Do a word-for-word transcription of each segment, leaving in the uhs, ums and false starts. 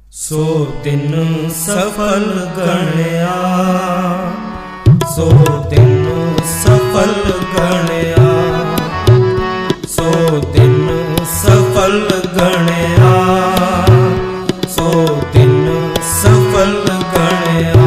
सो दिन सफल गणया, सो दिन सफल गणया, सो दिन सफल गणया, सो दिन सफल गणया।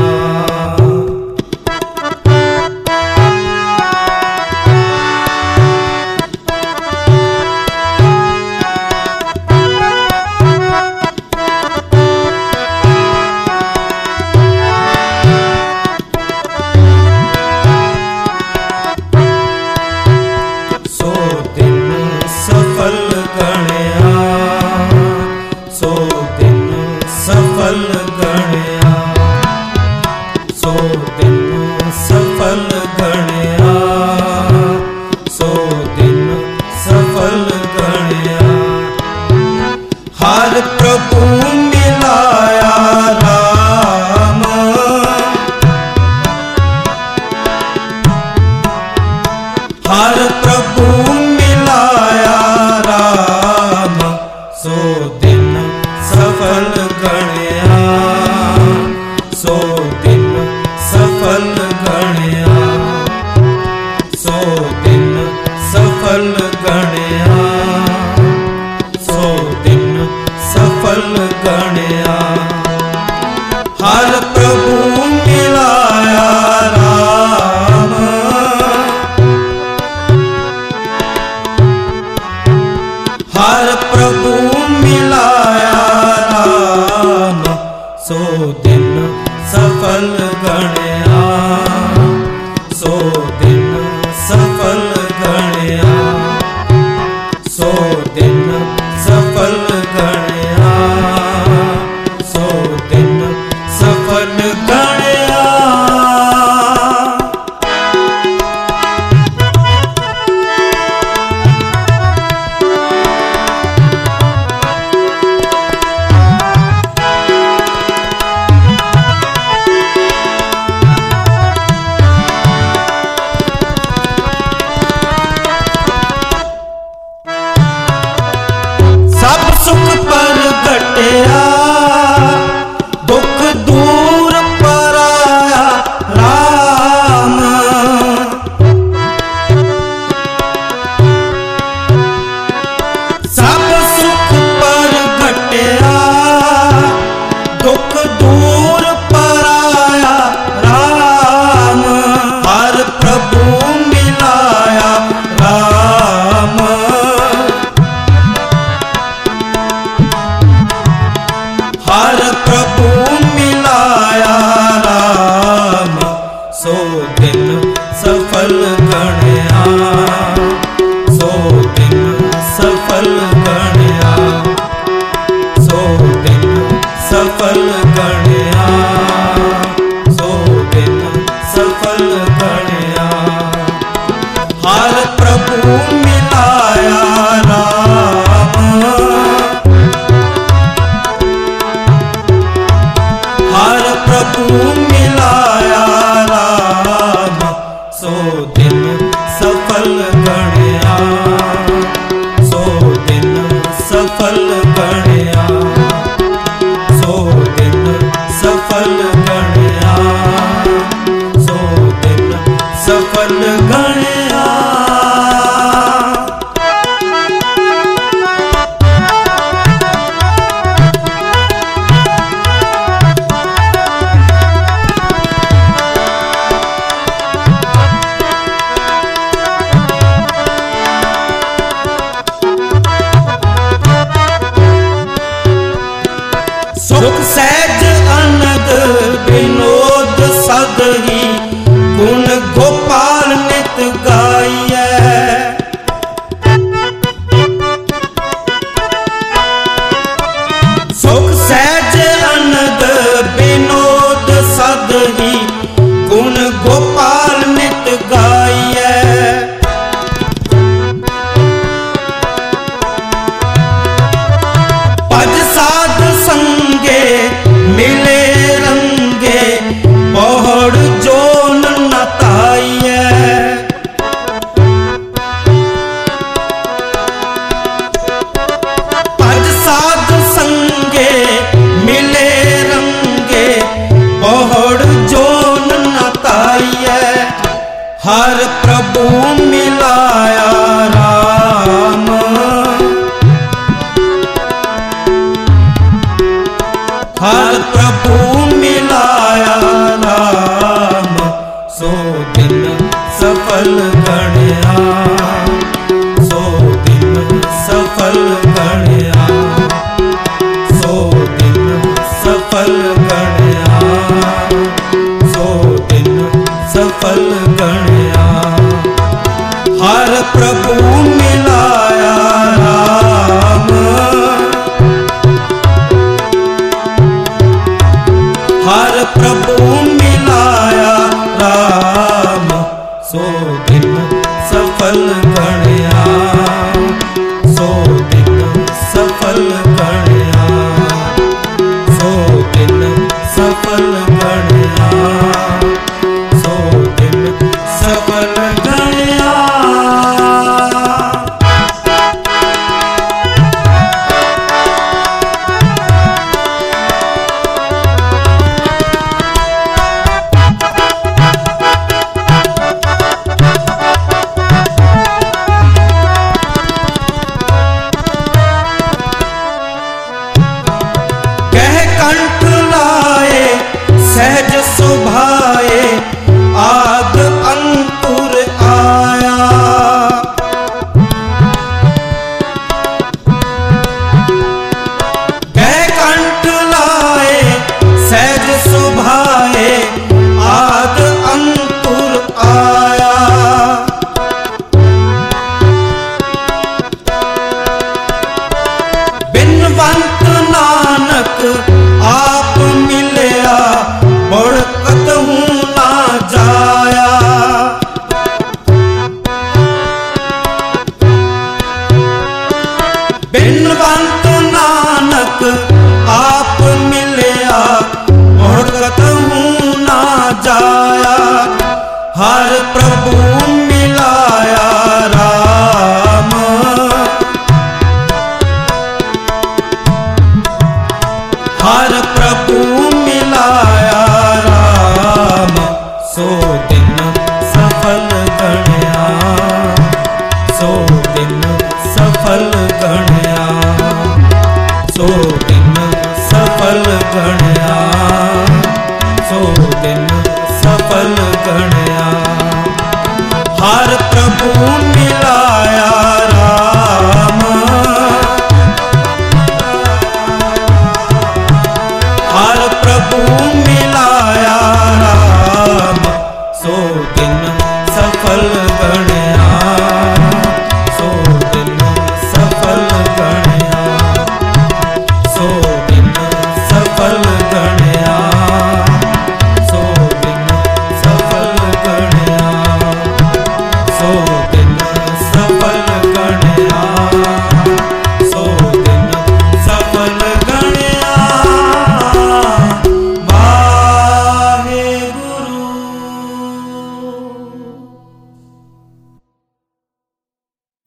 सफल गणया, सो दिन सफल गणया, सो दिन सफल गणया। हर प्रभु मिलाया राम, हर प्रभु मिलाया राम, सो दिन सफल गणया, सो दिन सफल गणया, सो दिन सफल गणया, सो दिन सफल गणया। हर प्रभु मिलाया राम, हर प्रभु मिलाया राम, सो दिन सफल गणया, सो दिन सफल गणया, सो दिन सफल गणया, सो दिन सफल गणया। सुख पर घटिया, दुख दूर पराया राम, सब सुख पर घटिया, दुख दूर पराया राम। हर प्रभु मिलाया राम, हर प्रभु मिलाया राम, सो दिन सफल गणया, सो दिन सफल गणया, सो दिन सफल गणया, सो दिन सफल गणया। हर प्रभु मिलाया राम, हर प्रभु मिलाया राम, सो दिन सफल गणया, सो दिन सफल गणया, सो दिन सफल गणया, सो दिन सफल गणया। सुख सहज अनंद विनोद सद ही, गुण गोपाल नित गाइए। सुख सहज अनंद विनोद सद ही, गुण गोपाल नित गाइए। भज साध संगे मिले रंगे, पौड़ जोन नताइए। भज साध संगे हर प्रभु मिलाया राम, सो दिन सफल गणया, सो दिन सफल गणया, सो दिन सफल गणया, सो दिन सफल गणया। हर प्रभु मिलाया राम, हर प्रभु मिलाया राम, सो दिन सफल गणया, सो दिन सफल गणया, सो दिन सफल गणया, सो दिन सफल गणया। कंठ लाए सहज सुभाए, आग अंकुर आया, कह कंठ लाए सहज सुभाए, आग अंकुर आया। बिनवंत नानक आप मिलया, बढ़कत हूँ ना जाया, बिनवंत नानक आप मिलया, बढ़कत हूँ ना जाया। हर प्रभु मिलाया राम, हर प्रभु मिलाया राम, सो दिन सफल गणया, सो दिन सफल गणया, सो दिन सफल गणया, सो दिन सफल गणया। हर प्रभु मिलाया राम,